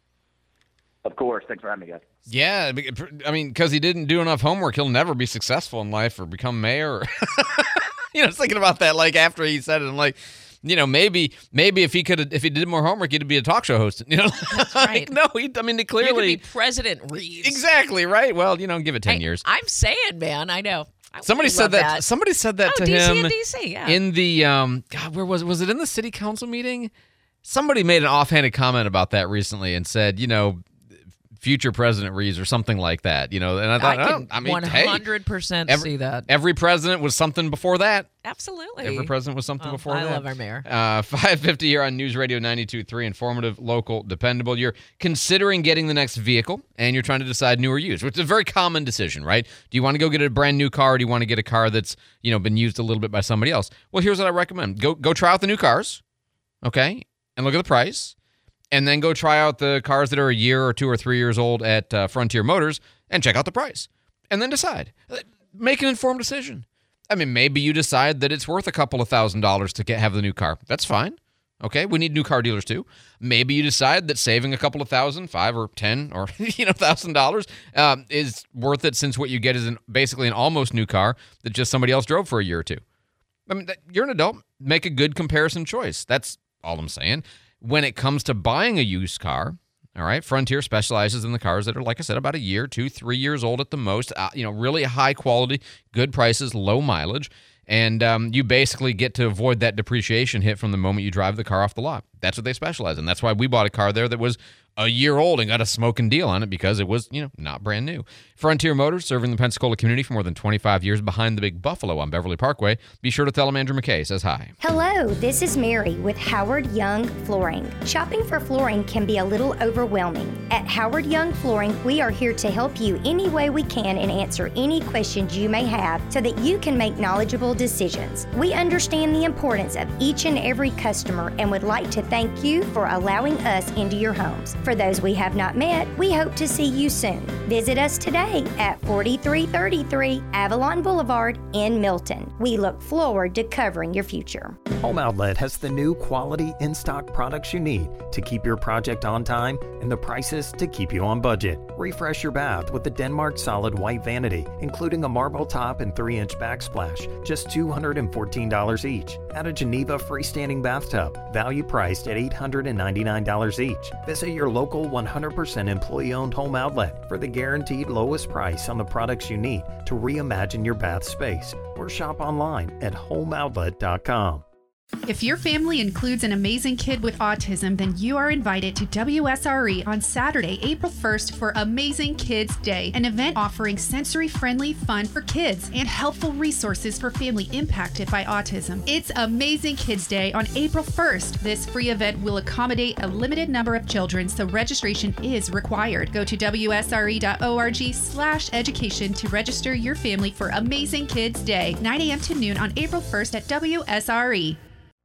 S24: Of course. Thanks for having me, guys.
S4: Yeah, I mean, because he didn't do enough homework, he'll never be successful in life or become mayor. Or you know, I was thinking about that, like, after he said it, I'm like, you know, maybe maybe if he could, if he did more homework, he'd be a talk show host. You know,
S13: That's
S4: like,
S13: right.
S4: no, he, I mean, he clearly
S13: You could be President Reeves.
S4: Exactly right. Well, you know, give it ten
S13: Hey,
S4: years.
S13: I'm saying, man, I know. I
S4: Somebody
S13: would
S4: said
S13: love
S4: that,
S13: that.
S4: Somebody said that
S13: Oh,
S4: to
S13: D C
S4: him
S13: and D C, yeah.
S4: in the um. God, where was it? Was it in the city council meeting? Somebody made an offhanded comment about that recently and said, you know, future President Reeves or something like that. You know, and I thought,
S13: I can
S4: oh, I mean,
S13: one hundred percent
S4: hey, every,
S13: see that.
S4: Every president was something before that.
S13: Absolutely.
S4: Every president was something
S13: Oh,
S4: before
S13: I
S4: that.
S13: love our mayor.
S4: Uh, five fifty here on News Radio ninety-two point three, informative, local, dependable. You're considering getting the next vehicle, and you're trying to decide new or used, which is a very common decision, right? Do you want to go get a brand new car, or do you want to get a car that's, you know, been used a little bit by somebody else? Well, here's what I recommend. Go go try out the new cars, okay, and look at the price, and then go try out the cars that are a year or two or three years old at uh, Frontier Motors and check out the price, and then decide. Make an informed decision. I mean, maybe you decide that it's worth a couple of thousand dollars to get have the new car. That's fine. Okay, we need new car dealers too. Maybe you decide that saving a couple of thousand, five or ten or you know thousand dollars um, is worth it, since what you get is an, basically an almost new car that just somebody else drove for a year or two. I mean, that, you're an adult. Make a good comparison choice. That's all I'm saying. When it comes to buying a used car, all right, Frontier specializes in the cars that are, like I said, about a year, two, three years old at the most. Uh, you know, really high quality, good prices, low mileage, and um, you basically get to avoid that depreciation hit from the moment you drive the car off the lot. That's what they specialize in. That's why we bought a car there that was a year old and got a smoking deal on it, because it was, you know, not brand new. Frontier Motors, serving the Pensacola community for more than twenty-five years, behind the Big Buffalo on Beverly Parkway. Be sure to tell them Andrew McKay says hi.
S2: Hello, this is Mary with Howard Young Flooring. Shopping for flooring can be a little overwhelming. At Howard Young Flooring, we are here to help you any way we can and answer any questions you may have so that you can make knowledgeable decisions. We understand the importance of each and every customer and would like to thank you for allowing us into your homes. For those we have not met, we hope to see you soon. Visit us today at forty-three thirty-three Avalon Boulevard in Milton. We look forward to covering your future.
S3: Home Outlet has the new quality in-stock products you need to keep your project on time and the prices to keep you on budget. Refresh your bath with the Denmark Solid White Vanity, including a marble top and three inch backsplash, just two hundred fourteen dollars each. Add a Geneva freestanding bathtub, value priced at eight hundred ninety-nine dollars each. Visit your local one hundred percent employee-owned Home Outlet for the guaranteed lowest price on the products you need to reimagine your bath space, or shop online at home outlet dot com.
S6: If your family includes an amazing kid with autism, then you are invited to W S R E on Saturday, April first for Amazing Kids Day, an event offering sensory-friendly fun for kids and helpful resources for family impacted by autism. It's Amazing Kids Day on April first. This free event will accommodate a limited number of children, so registration is required. Go to W S R E dot org slash education to register your family for Amazing Kids Day, nine a.m. to noon on April first at W S R E.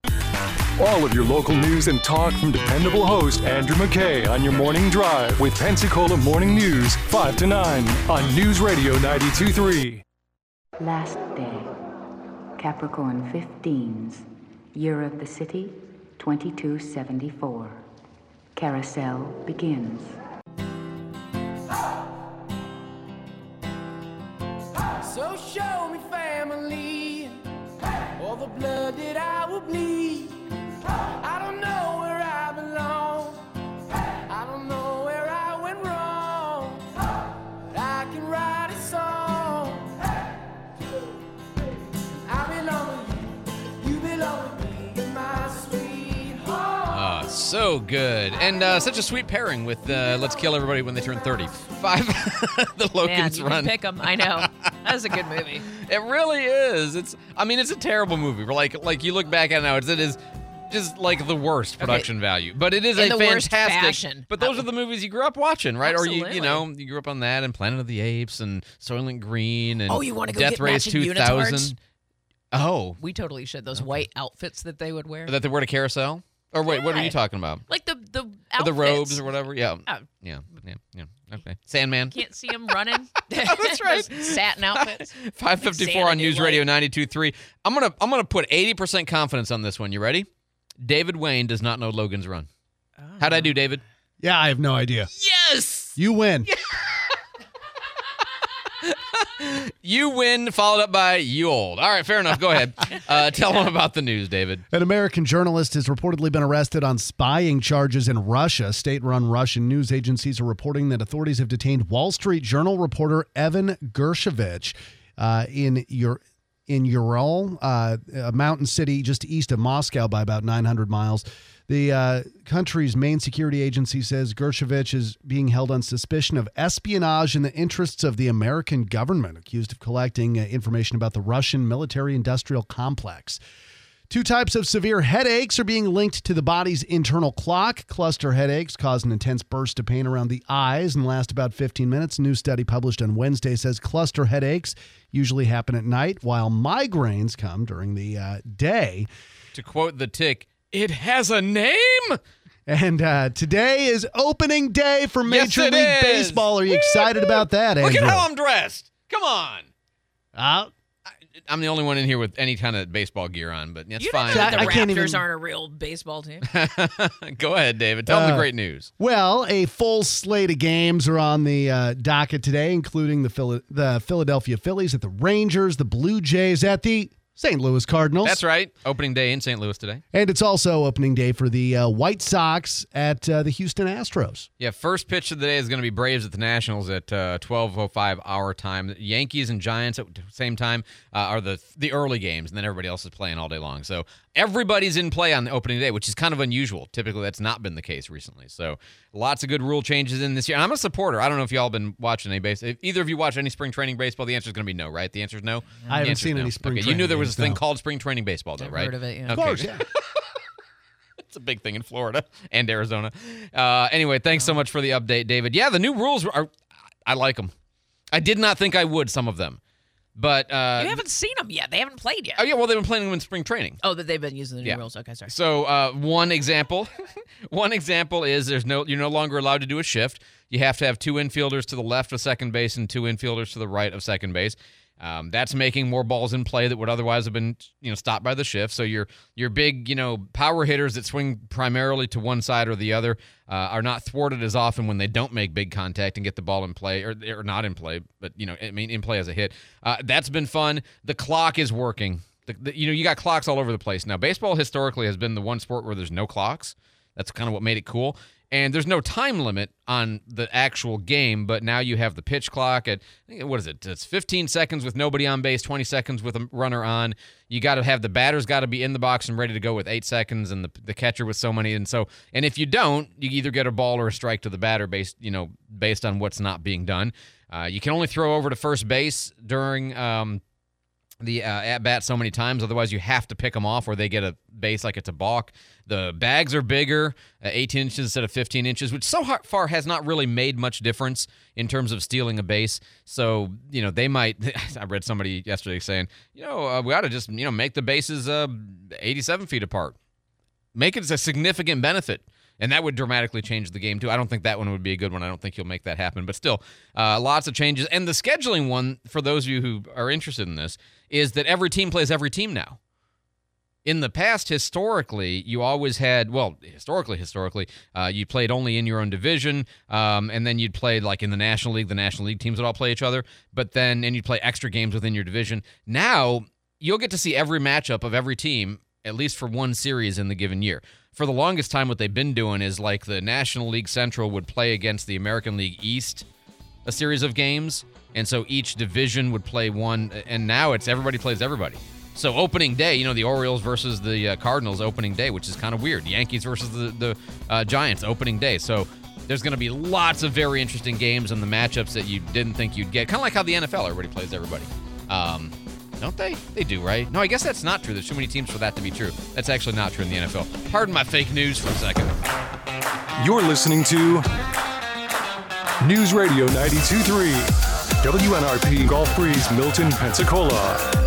S1: All of your local news and talk from dependable host Andrew McKay on your morning drive with Pensacola Morning News, five to nine on News Radio ninety-two point three.
S7: Last day, Capricorn fifteens, year of the city, twenty-two seventy-four. Carousel begins.
S12: So show me family, all the blood that I will bleed. I don't know where I belong. I don't know where I went wrong. But I can write a song. I belong with you. You belong with me. You're my sweet home.
S4: So good. And uh, such a sweet pairing with uh, Let's Kill Everybody When They Turn thirty-five. The Logan's
S13: Man, you
S4: Run.
S13: can pick them. I know. That was a good movie.
S4: It really is. It's. I mean, it's a terrible movie. But like, like you look back at it now, it's, it is just like the worst production
S13: Okay.
S4: value. But it is
S13: In
S4: a
S13: the worst
S4: fantastic.
S13: fashion.
S4: But those are the movies you grew up watching, right? Or you,
S13: Absolutely.
S4: you know, you grew up on that and Planet of the Apes and Soylent Green and
S13: Oh, you wanna go
S4: Death
S13: get
S4: Race
S13: matching
S4: two thousand.
S13: unitards?
S4: Oh,
S13: We totally should. Those white outfits that they would wear.
S4: that they were to Carousel. Or wait, what are
S13: Yeah.
S4: you talking about?
S13: Like the the
S4: Or
S13: outfits.
S4: the robes or whatever. Yeah.
S13: Oh.
S4: Yeah. Yeah. Yeah. Okay. Sandman.
S13: Can't see them running.
S4: That's right.
S13: Those satin outfits.
S4: five fifty-four on News Radio ninety-two point three. I'm gonna I'm gonna put eighty percent confidence on this one. You ready? David Wayne does not know Logan's Run. How'd I do, David?
S14: Yeah, I have no idea.
S4: Yes!
S14: You win.
S4: You win, followed up by you old. All right, fair enough. Go ahead. Uh, tell them about the news, David.
S14: An American journalist has reportedly been arrested on spying charges in Russia. State-run Russian news agencies are reporting that authorities have detained Wall Street Journal reporter Evan Gershkovich uh, in your. in Ural, uh, a mountain city just east of Moscow by about nine hundred miles. The uh, country's main security agency says Gershkovich is being held on suspicion of espionage in the interests of the American government, accused of collecting uh, information about the Russian military-industrial complex. Two types of severe headaches are being linked to the body's internal clock. Cluster headaches cause an intense burst of pain around the eyes and last about fifteen minutes. A new study published on Wednesday says cluster headaches usually happen at night, while migraines come during the uh, day.
S4: To quote the Tick, it has a name?
S14: And uh, today is opening day for Major
S4: Yes, it
S14: League
S4: is.
S14: Baseball. Are you excited about that,
S4: Look
S14: Andrew?
S4: at how I'm dressed. Come on.
S14: Uh,
S4: I'm the only one in here with any kind of baseball gear on, but that's
S13: You
S4: fine.
S13: know that the
S14: I
S13: Raptors
S14: can't even-
S13: aren't a real baseball team.
S4: Go ahead, David. Tell them
S14: Uh,
S4: the great news.
S14: Well, a full slate of games are on the uh, docket today, including the Phila- the Philadelphia Phillies at the Rangers, the Blue Jays at the Saint Louis Cardinals.
S4: That's right. Opening day in Saint Louis today.
S14: And it's also opening day for the uh, White Sox at uh, the Houston Astros.
S4: Yeah, first pitch of the day is going to be Braves at the Nationals at uh, twelve oh five our time. Yankees and Giants at the same time uh, are the the early games, and then everybody else is playing all day long. So everybody's in play on the opening day, which is kind of unusual. Typically, that's not been the case recently. So lots of good rule changes in this year. And I'm a supporter. I don't know if y'all have been watching any baseball. If either of you watch any spring training baseball, the answer is going to be no, right? The answer is no?
S14: I
S4: The
S14: haven't
S4: answer's
S14: seen
S4: no.
S14: any spring
S4: okay, You
S14: training
S4: knew there was a
S14: games,
S4: thing
S14: no.
S4: called spring training baseball, though,
S13: I've
S4: right?
S13: heard of it, yeah.
S14: Of course, yeah.
S4: It's a big thing in Florida and Arizona. Uh, anyway, thanks so much for the update, David. Yeah, the new rules are, I like them. I did not think I would, some of them. But uh,
S13: You haven't seen them yet. They haven't played yet.
S4: oh yeah, well they've been playing them in spring training.
S13: Oh, that they've been using the new
S4: Yeah.
S13: rules. Okay, sorry.
S4: So uh, one example, one example is there's no you're no longer allowed to do a shift. You have to have two infielders to the left of second base and two infielders to the right of second base. Um, that's making more balls in play that would otherwise have been, you know, stopped by the shift. So your your big, you know, power hitters that swing primarily to one side or the other uh, are not thwarted as often when they don't make big contact and get the ball in play, or, or not in play, but you know, I mean, in play as a hit. Uh, that's been fun. The clock is working. The, the, you know, you got clocks all over the place now. Baseball historically has been the one sport where there's no clocks. That's kind of what made it cool. And there's no time limit on the actual game, but now you have the pitch clock at, what is it? It's fifteen seconds with nobody on base, twenty seconds with a runner on. You got to have the batter's got to be in the box and ready to go with eight seconds, and the the catcher with so many. And so, and if you don't, you either get a ball or a strike to the batter based, you know, based on what's not being done. Uh, you can only throw over to first base during um, the uh, at-bat so many times. Otherwise, you have to pick them off or they get a base like it's a balk. The bags are bigger, uh, eighteen inches instead of fifteen inches, which so far has not really made much difference in terms of stealing a base. So, you know, they might – I read somebody yesterday saying, you know, uh, we ought to just, you know, make the bases uh, eighty-seven feet apart. Make it a significant benefit. And that would dramatically change the game, too. I don't think that one would be a good one. I don't think you'll make that happen. But still, uh, lots of changes. And the scheduling one, for those of you who are interested in this, is that every team plays every team now. In the past, historically, you always had, well, historically, historically, uh, you played only in your own division, um, and then you'd play, like, in the National League. The National League teams would all play each other. But then, and you'd play extra games within your division. Now, you'll get to see every matchup of every team, at least for one series in the given year. For the longest time, what they've been doing is like the National League Central would play against the American League East a series of games, and so each division would play one, and now it's everybody plays everybody. So opening day, you know, the Orioles versus the uh, Cardinals opening day, which is kind of weird. Yankees versus the, the uh, Giants opening day. So there's going to be lots of very interesting games and the matchups that you didn't think you'd get. Kind of like how the N F L, everybody plays everybody. Um, don't they? They do, right? No, I guess that's not true. There's too many teams for that to be true. That's actually not true in the N F L. Pardon my fake news for a second.
S1: You're listening to News Radio ninety-two point three, W N R P Gulf Breeze, Milton, Pensacola.